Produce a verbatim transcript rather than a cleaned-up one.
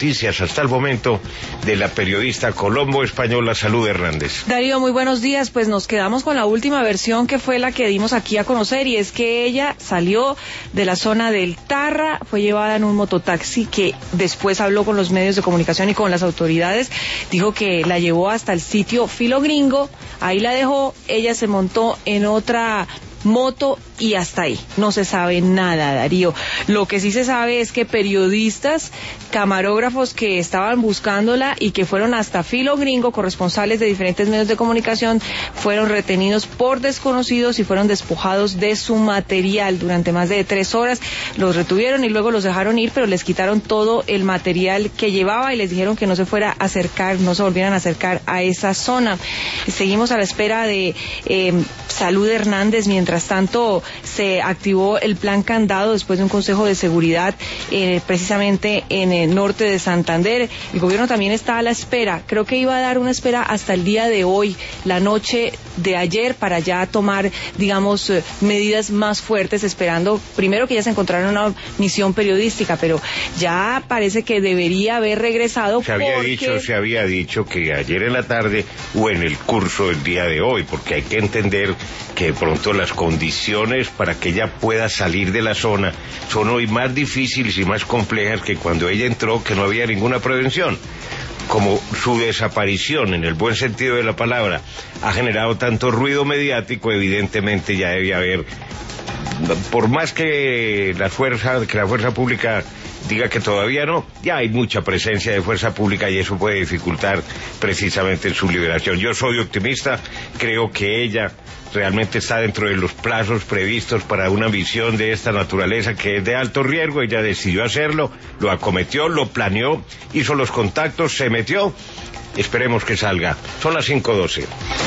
noticias hasta el momento de la periodista colombo-española Salud Hernández. Darío, muy buenos días. Pues nos quedamos con la última versión, que fue la que dimos aquí a conocer, y es que ella salió de la zona del Tarra, fue llevada en un mototaxi que después habló con los medios de comunicación y con las autoridades, dijo que la llevó hasta el sitio Filo Gringo, ahí la dejó, ella se montó en otra moto y hasta ahí no se sabe nada, Darío. Lo que sí se sabe es que periodistas, camarógrafos que estaban buscándola y que fueron hasta Filo Gringo, corresponsales de diferentes medios de comunicación, fueron retenidos por desconocidos y fueron despojados de su material durante más de tres horas. Los retuvieron y luego los dejaron ir, pero les quitaron todo el material que llevaba y les dijeron que no se fuera a acercar, no se volvieran a acercar a esa zona. Seguimos a la espera de eh, Salud Hernández. Mientras tanto, se activó el plan Candado después de un consejo de seguridad eh, precisamente en el norte de Santander. El gobierno también está a la espera, creo que iba a dar una espera hasta el día de hoy, la noche de ayer, para ya tomar, digamos, eh, medidas más fuertes, esperando primero que ya se encontrara una misión periodística, pero ya parece que debería haber regresado. Se había porque... dicho, se había dicho que ayer en la tarde o en el curso del día de hoy, porque hay que entender que de pronto las condiciones para que ella pueda salir de la zona son hoy más difíciles y más complejas que cuando ella entró, que no había ninguna prevención. Como su desaparición, en el buen sentido de la palabra, ha generado tanto ruido mediático, evidentemente ya debe haber, por más que la fuerza, que la fuerza pública diga que todavía no, ya hay mucha presencia de fuerza pública y eso puede dificultar precisamente su liberación. Yo soy optimista, creo que ella realmente está dentro de los plazos previstos para una misión de esta naturaleza, que es de alto riesgo. Ella decidió hacerlo, lo acometió, lo planeó, hizo los contactos, se metió. Esperemos que salga. Son las cinco doce.